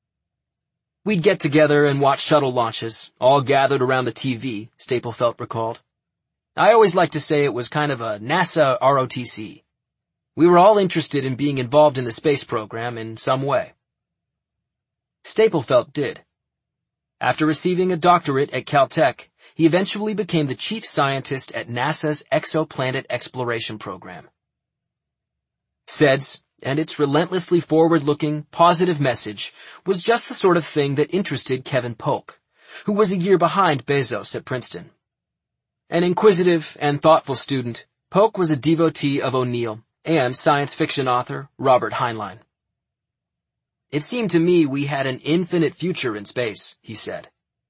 We'd get together and watch shuttle launches, all gathered around the TV, Stapelfelt recalled. I always like to say it was kind of a NASA ROTC. We were all interested in being involved in the space program in some way. Stapelfelt did. After receiving a doctorate at Caltech, he eventually became the chief scientist at NASA's Exoplanet Exploration Program. SEDS, and its relentlessly forward-looking, positive message, was just the sort of thing that interested Kevin Polk, who was a year behind Bezos at Princeton. An inquisitive and thoughtful student, Polk was a devotee of O'Neill and science fiction author Robert Heinlein. It seemed to me we had an infinite future in space, he said.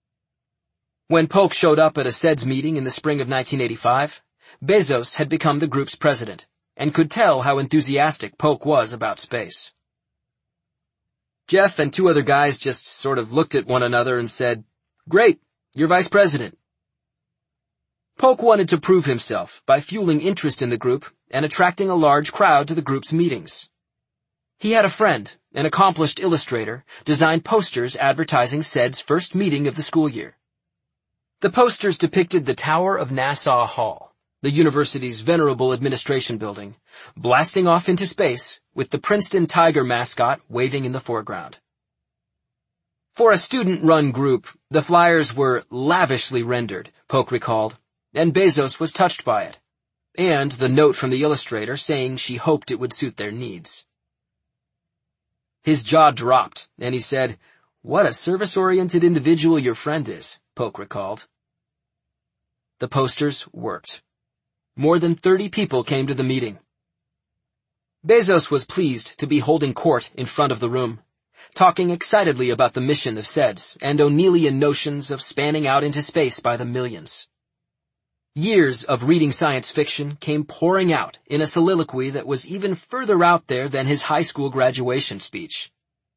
When Polk showed up at a SEDS meeting in the spring of 1985, Bezos had become the group's president, and could tell how enthusiastic Polk was about space. Jeff and 2 other guys just sort of looked at one another and said, "Great, you're vice president." Polk wanted to prove himself by fueling interest in the group and attracting a large crowd to the group's meetings. He had a friend, an accomplished illustrator, design posters advertising SED's first meeting of the school year. The posters depicted the tower of Nassau Hall, the university's venerable administration building, blasting off into space with the Princeton Tiger mascot waving in the foreground. For a student-run group, the flyers were lavishly rendered, Polk recalled, and Bezos was touched by it, and the note from the illustrator saying she hoped it would suit their needs. His jaw dropped, and he said, "What a service-oriented individual your friend is," Polk recalled. The posters worked. More than 30 people came to the meeting. Bezos was pleased to be holding court in front of the room, talking excitedly about the mission of SEDS and O'Neillian notions of spanning out into space by the millions. Years of reading science fiction came pouring out in a soliloquy that was even further out there than his high school graduation speech.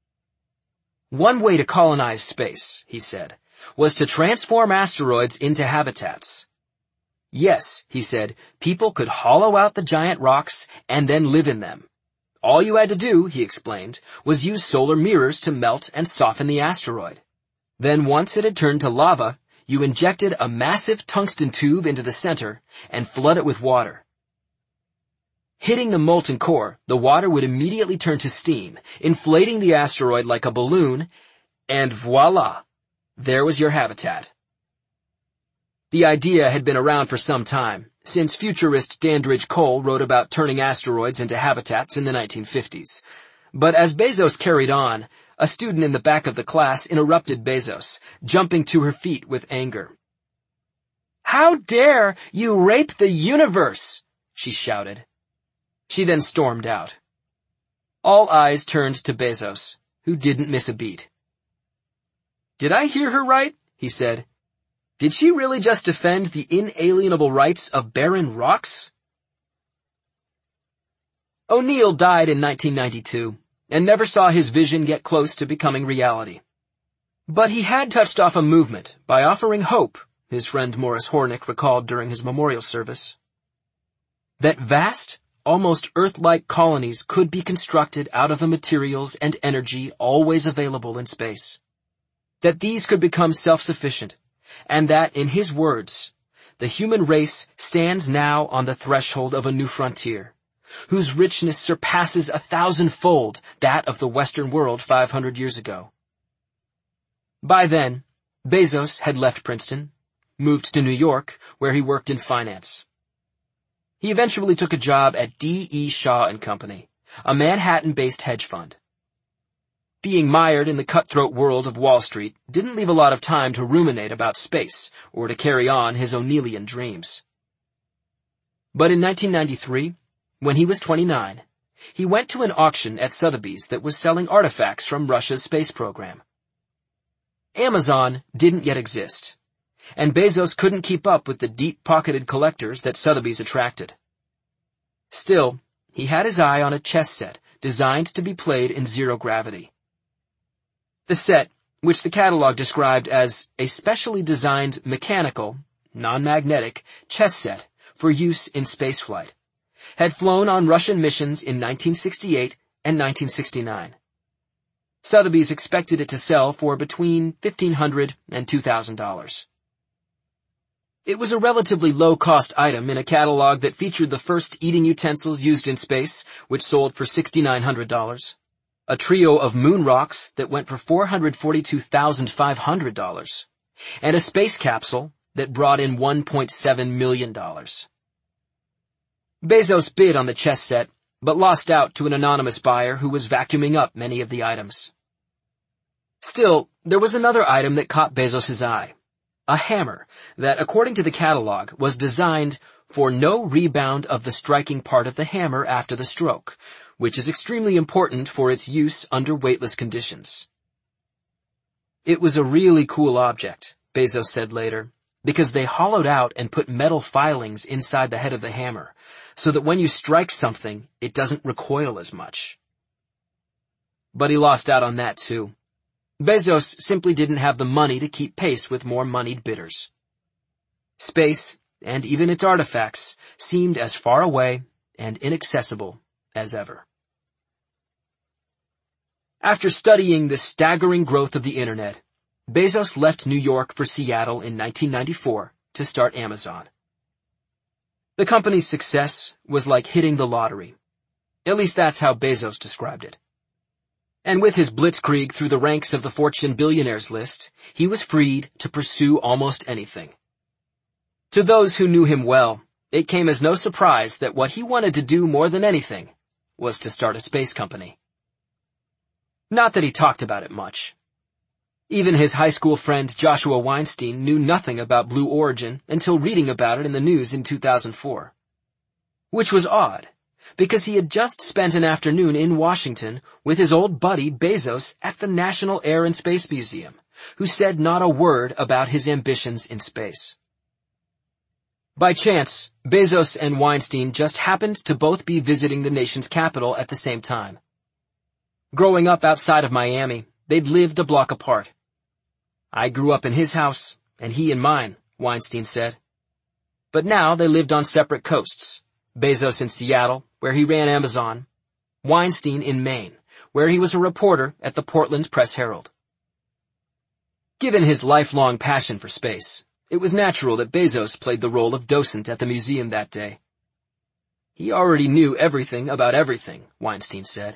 One way to colonize space, he said, was to transform asteroids into habitats. Yes, he said, people could hollow out the giant rocks and then live in them. All you had to do, he explained, was use solar mirrors to melt and soften the asteroid. Then once it had turned to lava, you injected a massive tungsten tube into the center and flood it with water. Hitting the molten core, the water would immediately turn to steam, inflating the asteroid like a balloon, and voila, there was your habitat. The idea had been around for some time, since futurist Dandridge Cole wrote about turning asteroids into habitats in the 1950s. But as Bezos carried on, a student in the back of the class interrupted Bezos, jumping to her feet with anger. "How dare you rape the universe?" she shouted. She then stormed out. All eyes turned to Bezos, who didn't miss a beat. "Did I hear her right?" he said. "Did she really just defend the inalienable rights of barren rocks?" O'Neill died in 1992. And never saw his vision get close to becoming reality. But he had touched off a movement by offering hope, his friend Morris Hornick recalled during his memorial service. That vast, almost Earth-like colonies could be constructed out of the materials and energy always available in space. That these could become self-sufficient, and that, in his words, the human race stands now on the threshold of a new frontier, whose richness surpasses 1,000-fold that of the Western world 500 years ago. By then, Bezos had left Princeton, moved to New York, where he worked in finance. He eventually took a job at D.E. Shaw and Company, a Manhattan-based hedge fund. Being mired in the cutthroat world of Wall Street didn't leave a lot of time to ruminate about space or to carry on his O'Neillian dreams. But in 1993, when he was 29, he went to an auction at Sotheby's that was selling artifacts from Russia's space program. Amazon didn't yet exist, and Bezos couldn't keep up with the deep-pocketed collectors that Sotheby's attracted. Still, he had his eye on a chess set designed to be played in zero gravity. The set, which the catalog described as a specially designed mechanical, non-magnetic, chess set for use in spaceflight, had flown on Russian missions in 1968 and 1969. Sotheby's expected it to sell for between $1,500 and $2,000. It was a relatively low-cost item in a catalog that featured the first eating utensils used in space, which sold for $6,900, a trio of moon rocks that went for $442,500, and a space capsule that brought in $1.7 million. Bezos bid on the chess set, but lost out to an anonymous buyer who was vacuuming up many of the items. Still, there was another item that caught Bezos' eye. A hammer that, according to the catalog, was designed for no rebound of the striking part of the hammer after the stroke, which is extremely important for its use under weightless conditions. It was a really cool object, Bezos said later, because they hollowed out and put metal filings inside the head of the hammer, so that when you strike something, it doesn't recoil as much. But he lost out on that too. Bezos simply didn't have the money to keep pace with more moneyed bidders. Space, and even its artifacts, seemed as far away and inaccessible as ever. After studying the staggering growth of the Internet, Bezos left New York for Seattle in 1994 to start Amazon. The company's success was like hitting the lottery. At least that's how Bezos described it. And with his blitzkrieg through the ranks of the Fortune billionaires list, he was freed to pursue almost anything. To those who knew him well, it came as no surprise that what he wanted to do more than anything was to start a space company. Not that he talked about it much. Even his high school friend Joshua Weinstein knew nothing about Blue Origin until reading about it in the news in 2004. Which was odd, because he had just spent an afternoon in Washington with his old buddy Bezos at the National Air and Space Museum, who said not a word about his ambitions in space. By chance, Bezos and Weinstein just happened to both be visiting the nation's capital at the same time. Growing up outside of Miami, they'd lived a block apart. I grew up in his house, and he in mine, Weinstein said. But now they lived on separate coasts. Bezos in Seattle, where he ran Amazon. Weinstein in Maine, where he was a reporter at the Portland Press-Herald. Given his lifelong passion for space, it was natural that Bezos played the role of docent at the museum that day. He already knew everything about everything, Weinstein said.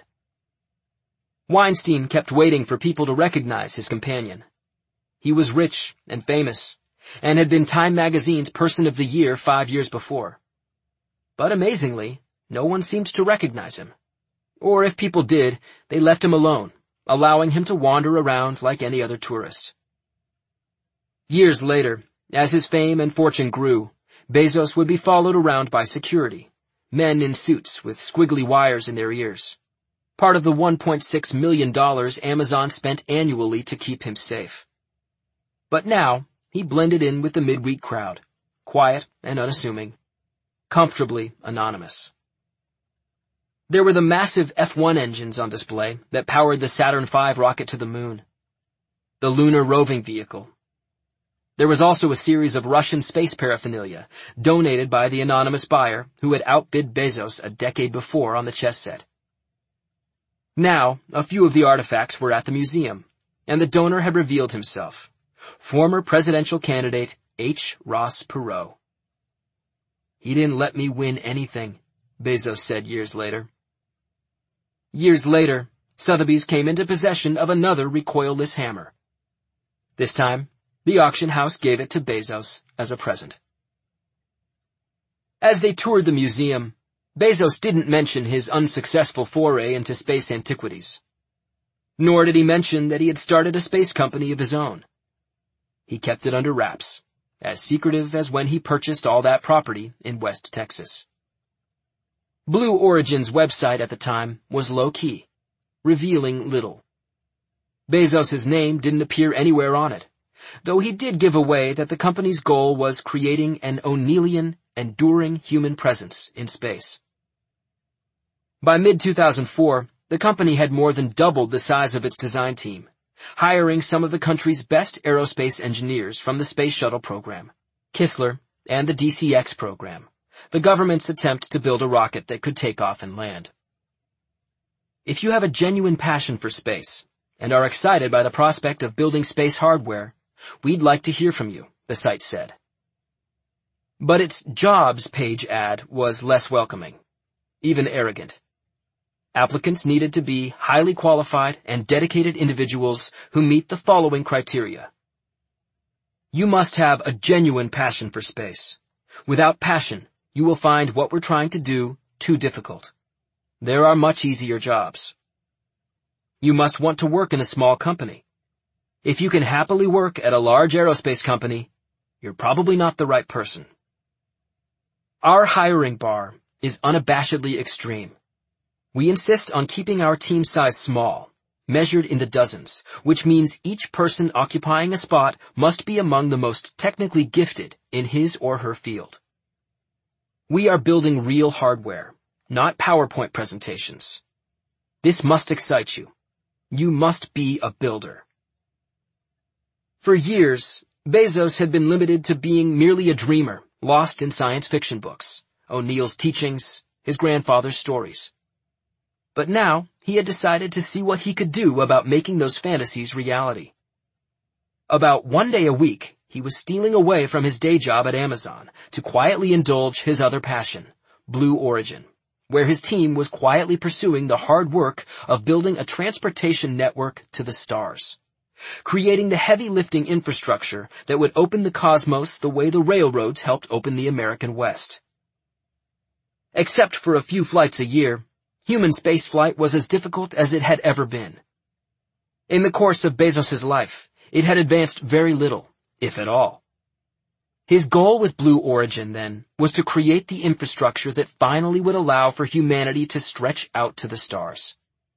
Weinstein kept waiting for people to recognize his companion. He was rich and famous, and had been Time magazine's Person of the Year 5 years before. But amazingly, no one seemed to recognize him. Or if people did, they left him alone, allowing him to wander around like any other tourist. Years later, as his fame and fortune grew, Bezos would be followed around by security, men in suits with squiggly wires in their ears, part of the $1.6 million Amazon spent annually to keep him safe. But now, he blended in with the midweek crowd, quiet and unassuming, comfortably anonymous. There were the massive F-1 engines on display that powered the Saturn V rocket to the moon, the lunar roving vehicle. There was also a series of Russian space paraphernalia donated by the anonymous buyer who had outbid Bezos a decade before on the chess set. Now, a few of the artifacts were at the museum, and the donor had revealed himself, former presidential candidate H. Ross Perot. "He didn't let me win anything," Bezos said years later. Years later, Sotheby's came into possession of another recoilless hammer. This time, the auction house gave it to Bezos as a present. As they toured the museum, Bezos didn't mention his unsuccessful foray into space antiquities. Nor did he mention that he had started a space company of his own. He kept it under wraps, as secretive as when he purchased all that property in West Texas. Blue Origin's website at the time was low-key, revealing little. Bezos' name didn't appear anywhere on it, though he did give away that the company's goal was creating an O'Neillian, enduring human presence in space. By mid-2004, the company had more than doubled the size of its design team, hiring some of the country's best aerospace engineers from the Space Shuttle program, Kistler, and the DCX program, the government's attempt to build a rocket that could take off and land. If you have a genuine passion for space and are excited by the prospect of building space hardware, we'd like to hear from you, the site said. But its jobs page ad was less welcoming, even arrogant. Applicants needed to be highly qualified and dedicated individuals who meet the following criteria. You must have a genuine passion for space. Without passion, you will find what we're trying to do too difficult. There are much easier jobs. You must want to work in a small company. If you can happily work at a large aerospace company, you're probably not the right person. Our hiring bar is unabashedly extreme. We insist on keeping our team size small, measured in the dozens, which means each person occupying a spot must be among the most technically gifted in his or her field. We are building real hardware, not PowerPoint presentations. This must excite you. You must be a builder. For years, Bezos had been limited to being merely a dreamer, lost in science fiction books, O'Neill's teachings, his grandfather's stories. But now, he had decided to see what he could do about making those fantasies reality. About one day a week, he was stealing away from his day job at Amazon to quietly indulge his other passion, Blue Origin, where his team was quietly pursuing the hard work of building a transportation network to the stars, creating the heavy lifting infrastructure that would open the cosmos the way the railroads helped open the American West. Except for a few flights a year, human spaceflight was as difficult as it had ever been. In the course of Bezos's life, it had advanced very little, if at all. His goal with Blue Origin, then, was to create the infrastructure that finally would allow for humanity to stretch out to the stars.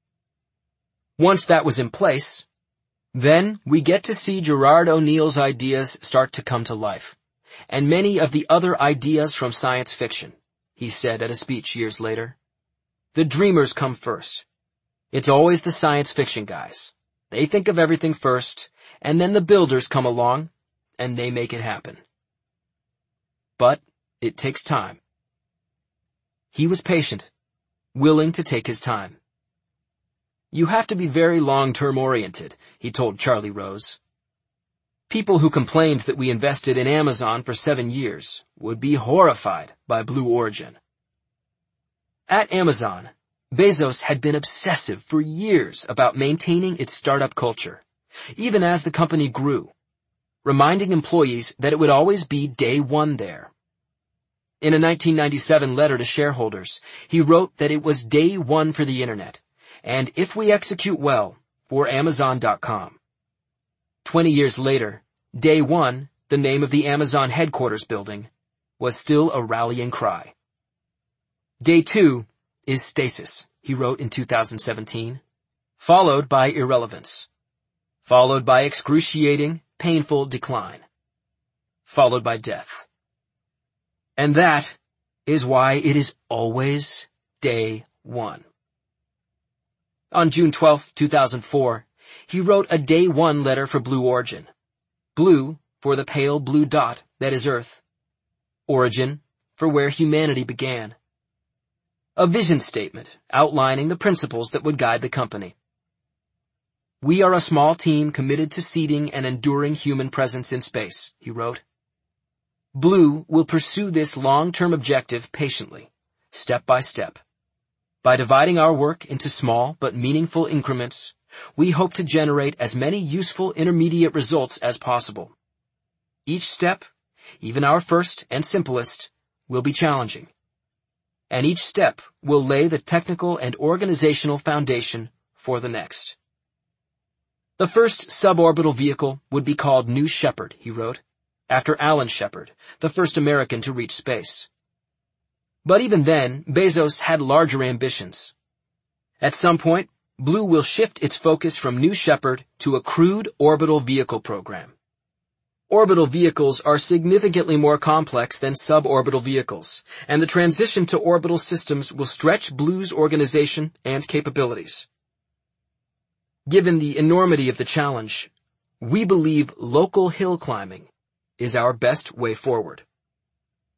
Once that was in place, then we get to see Gerard O'Neill's ideas start to come to life, and many of the other ideas from science fiction, he said at a speech years later. The dreamers come first. It's always the science fiction guys. They think of everything first, and then the builders come along, and they make it happen. But it takes time. He was patient, willing to take his time. You have to be very long-term oriented, he told Charlie Rose. People who complained that we invested in Amazon for 7 years would be horrified by Blue Origin. At Amazon, Bezos had been obsessive for years about maintaining its startup culture, even as the company grew, reminding employees that it would always be day one there. In a 1997 letter to shareholders, he wrote that it was day one for the Internet, and if we execute well, for Amazon.com. 20 years later, day one, the name of the Amazon headquarters building, was still a rallying cry. Day two is stasis, he wrote in 2017, followed by irrelevance, followed by excruciating, painful decline, followed by death. And that is why it is always day one. On June 12, 2004, he wrote a day one letter for Blue Origin. Blue for the pale blue dot that is Earth. Origin for where humanity began. A vision statement outlining the principles that would guide the company. We are a small team committed to seeding an enduring human presence in space, he wrote. Blue will pursue this long-term objective patiently, step by step. By dividing our work into small but meaningful increments, we hope to generate as many useful intermediate results as possible. Each step, even our first and simplest, will be challenging. And each step will lay the technical and organizational foundation for the next. The first suborbital vehicle would be called New Shepard, he wrote, after Alan Shepard, the first American to reach space. But even then, Bezos had larger ambitions. At some point, Blue will shift its focus from New Shepard to a crewed orbital vehicle program. Orbital vehicles are significantly more complex than suborbital vehicles, and the transition to orbital systems will stretch Blue's organization and capabilities. Given the enormity of the challenge, we believe local hill climbing is our best way forward.